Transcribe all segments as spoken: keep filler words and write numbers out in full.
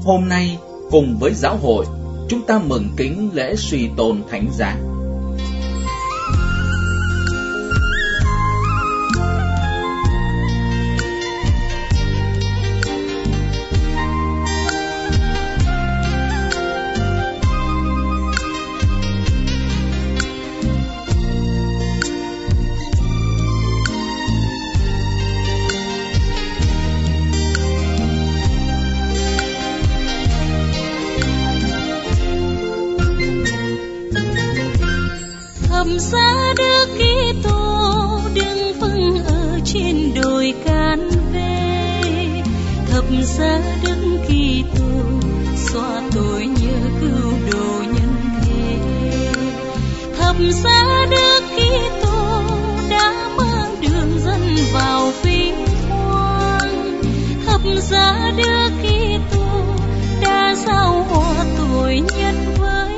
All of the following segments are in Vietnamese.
Hôm nay cùng với giáo hội, chúng ta mừng kính lễ suy tôn thánh giá. Thập giá Đức Kitô đứng vững ở trên đồi Can Vê. Thập giá Đức Kitô xóa tội nhớ cứu độ nhân thế. Thập giá Đức Kitô đã mang đường dẫn vào vinh quang. Thập giá Đức Kitô đã giao hòa tội nhân với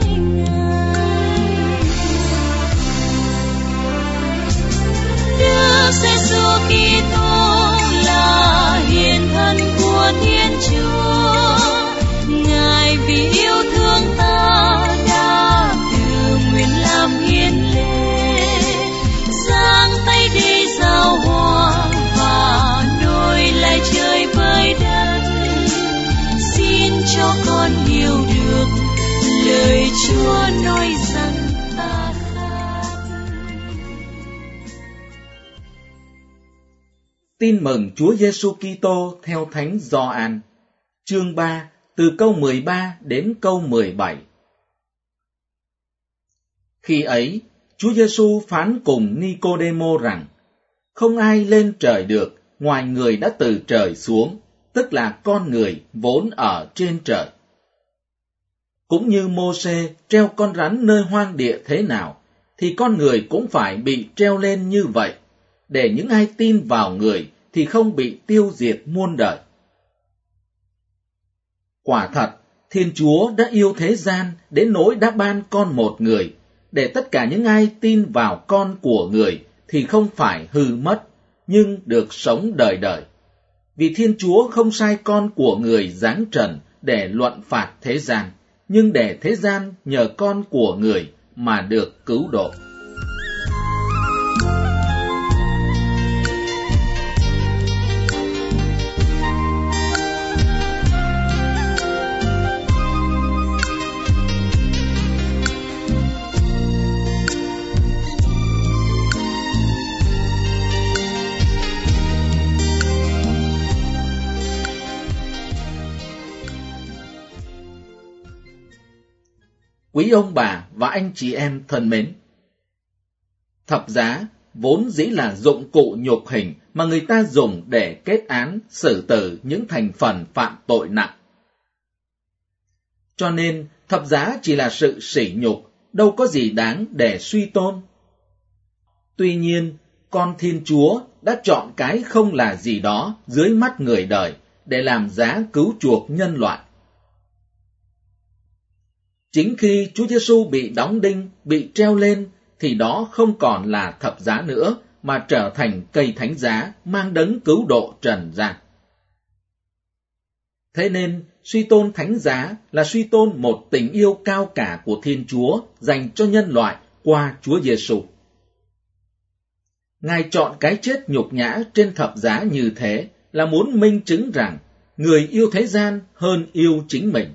Đức Giêsu Kitô là hiện thân của Thiên Chúa. Ngài vì yêu thương ta đã tự nguyện làm hiến lễ, giang tay đi giao hòa và nối lại trời với đất. Xin cho con hiểu được lời Chúa nói rằng Tin mừng Chúa Giêsu Kitô theo Thánh Gioan, chương ba, từ câu mười ba đến câu mười bảy. Khi ấy, Chúa Giêsu phán cùng Nicôđêmô rằng: không ai lên trời được ngoài người đã từ trời xuống, tức là con người vốn ở trên trời. Cũng như Mô-sê treo con rắn nơi hoang địa thế nào, thì con người cũng phải bị treo lên như vậy, để những ai tin vào người thì không bị tiêu diệt muôn đời. Quả thật, Thiên Chúa đã yêu thế gian đến nỗi đã ban con một người, để tất cả những ai tin vào con của người thì không phải hư mất, nhưng được sống đời đời. Vì Thiên Chúa không sai con của người giáng trần để luận phạt thế gian, nhưng để thế gian nhờ con của người mà được cứu độ. Quý ông bà và anh chị em thân mến, thập giá vốn dĩ là dụng cụ nhục hình mà người ta dùng để kết án xử tử những thành phần phạm tội nặng. Cho nên thập giá chỉ là sự sỉ nhục, đâu có gì đáng để suy tôn. Tuy nhiên, con Thiên Chúa đã chọn cái không là gì đó dưới mắt người đời để làm giá cứu chuộc nhân loại. Chính khi Chúa Giêsu bị đóng đinh, bị treo lên, thì đó không còn là thập giá nữa, mà trở thành cây thánh giá mang đấng cứu độ trần gian. Thế nên, suy tôn thánh giá là suy tôn một tình yêu cao cả của Thiên Chúa dành cho nhân loại qua Chúa Giêsu. Ngài chọn cái chết nhục nhã trên thập giá như thế là muốn minh chứng rằng người yêu thế gian hơn yêu chính mình.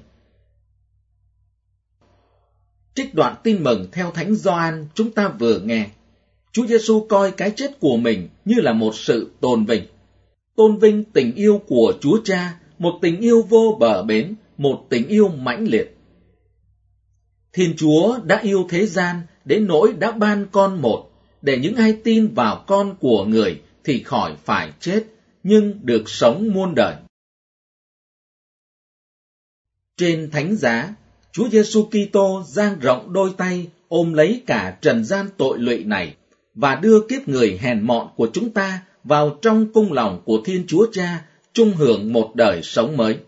Trích đoạn tin mừng theo Thánh Gioan chúng ta vừa nghe, Chúa Giêsu coi cái chết của mình như là một sự tôn vinh. Tôn vinh tình yêu của Chúa Cha, một tình yêu vô bờ bến, một tình yêu mãnh liệt. Thiên Chúa đã yêu thế gian đến nỗi đã ban con một, để những ai tin vào con của người thì khỏi phải chết, nhưng được sống muôn đời. Trên thánh giá, Chúa Giêsu Kitô dang rộng đôi tay ôm lấy cả trần gian tội lụy này và đưa kiếp người hèn mọn của chúng ta vào trong cung lòng của Thiên Chúa Cha, chung hưởng một đời sống mới.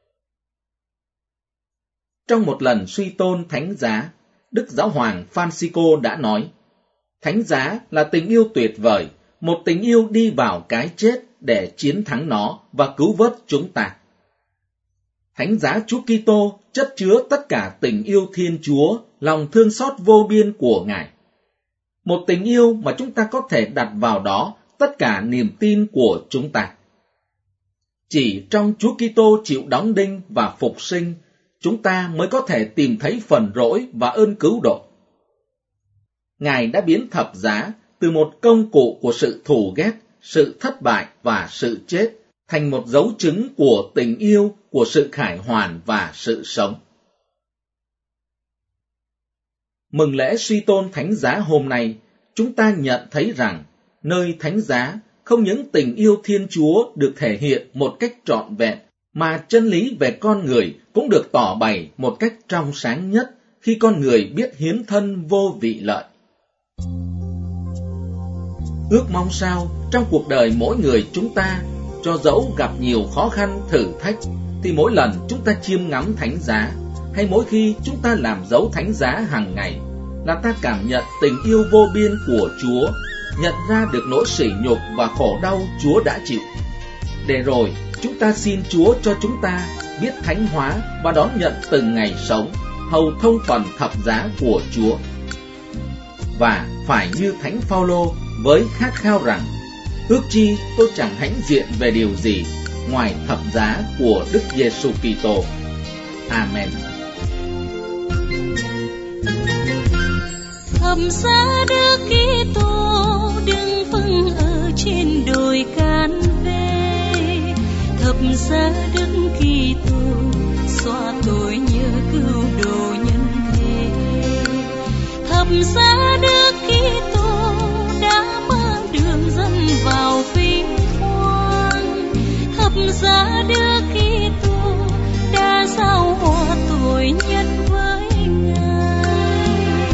Trong một lần suy tôn thánh giá, Đức Giáo hoàng Francisco đã nói: thánh giá là tình yêu tuyệt vời, một tình yêu đi vào cái chết để chiến thắng nó và cứu vớt chúng ta. Thánh giá Chúa Kitô chất chứa tất cả tình yêu Thiên Chúa, lòng thương xót vô biên của Ngài. Một tình yêu mà chúng ta có thể đặt vào đó tất cả niềm tin của chúng ta. Chỉ trong Chúa Kitô chịu đóng đinh và phục sinh, chúng ta mới có thể tìm thấy phần rỗi và ơn cứu độ. Ngài đã biến thập giá từ một công cụ của sự thù ghét, sự thất bại và sự chết thành một dấu chứng của tình yêu, của sự khải hoàn và sự sống. Mừng lễ suy tôn thánh giá hôm nay, chúng ta nhận thấy rằng nơi thánh giá không những tình yêu Thiên Chúa được thể hiện một cách trọn vẹn, mà chân lý về con người cũng được tỏ bày một cách trong sáng nhất khi con người biết hiến thân vô vị lợi. Ước mong sao trong cuộc đời mỗi người chúng ta, cho dẫu gặp nhiều khó khăn thử thách, thì mỗi lần chúng ta chiêm ngắm thánh giá, hay mỗi khi chúng ta làm dấu thánh giá hàng ngày, là ta cảm nhận tình yêu vô biên của Chúa, nhận ra được nỗi sỉ nhục và khổ đau Chúa đã chịu. Để rồi chúng ta xin Chúa cho chúng ta biết thánh hóa và đón nhận từng ngày sống hầu thông phần thập giá của Chúa. Và phải như Thánh Phaolô với khát khao rằng: ước chi tôi chẳng hãnh diện về điều gì ngoài thập giá của Đức Giêsu Kitô. Amen. Thập giá Đức Kitô đứng vững ở trên đồi Can Vê. Thập giá Đức Kitô xóa tội nhớ cứu độ nhân thế. Thập giá Đức Kitô đã mở đường dẫn vào vinh quang. Thập giá Đức Kitô đã giao hòa tội nhân với Ngài.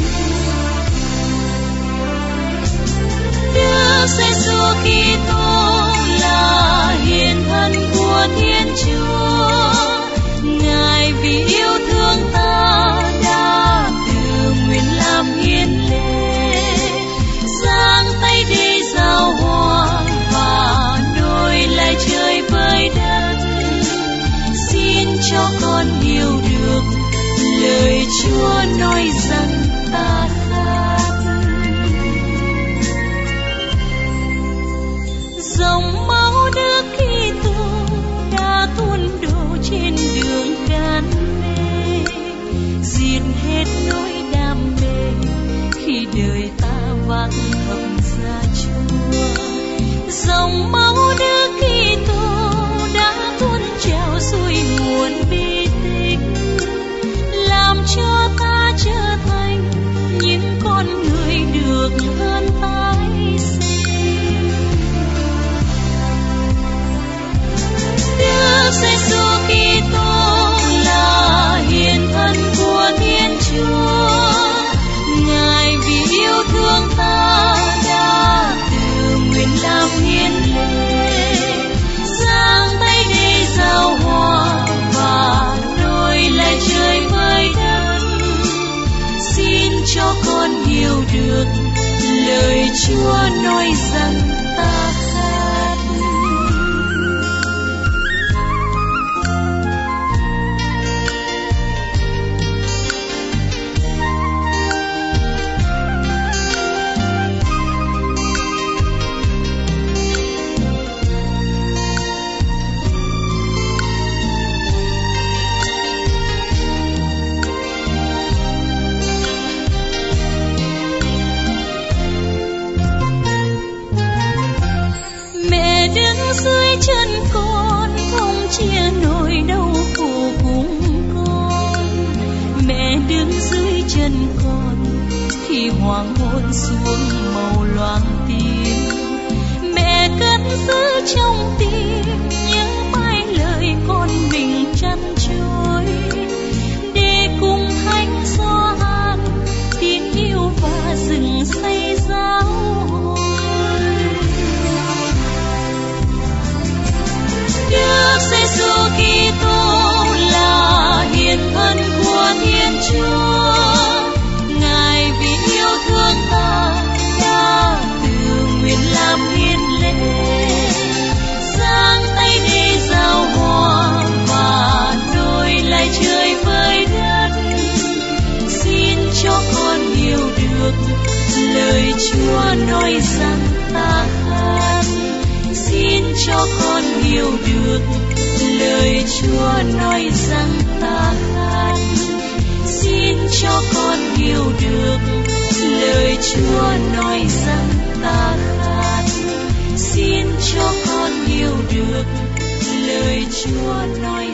Đức Giêsu Kitô là hiện thân của Thiên Chúa. Ngài vì yêu thương ta đã tự nguyện làm hiến lễ, giang tay đi giao hòa và nối lại trời với đất. Xin cho con hiểu được lời Chúa nói rằng ta khát. Dòng máu Đức Kitô đã tuôn đổ trên đường Can Vê, diệt hết nỗi đam mê khi đời ta vác thập giá Chúa. Dòng máu Đức Kitô đã tuôn trào xuôi nguồn bi tích, làm cho ta trở thành những con người được hơn tái sinh. Đức Giêsu Kitô là hiện thân của Thiên Chúa. Ngài vì yêu thương ta đã tự nguyện làm hiến lễ, giang tay đi giao hòa và nối lại trời với đất. Xin cho con hiểu được lời Chúa nói rằng ta khát. Dưới chân con không chia nỗi đau khổ cùng con. Mẹ đứng dưới chân con khi hoàng hôn xuống màu loang tim. Mẹ cất giữ trong tim những mãi lời con mình chăn trôi, để cùng thánh Gioan tin yêu và rừng xây giáo hội. Đức Giêsu Kitô là hiện thân của Thiên Chúa. Ngài vì yêu thương ta đã tự nguyện làm hiến lễ, giang tay đi giao hòa và nối Chúa nói rằng ta khát. Xin cho con hiểu được lời Chúa nói rằng ta khát. Xin cho con hiểu được lời Chúa nói rằng ta khát. Xin cho con hiểu được lời Chúa nói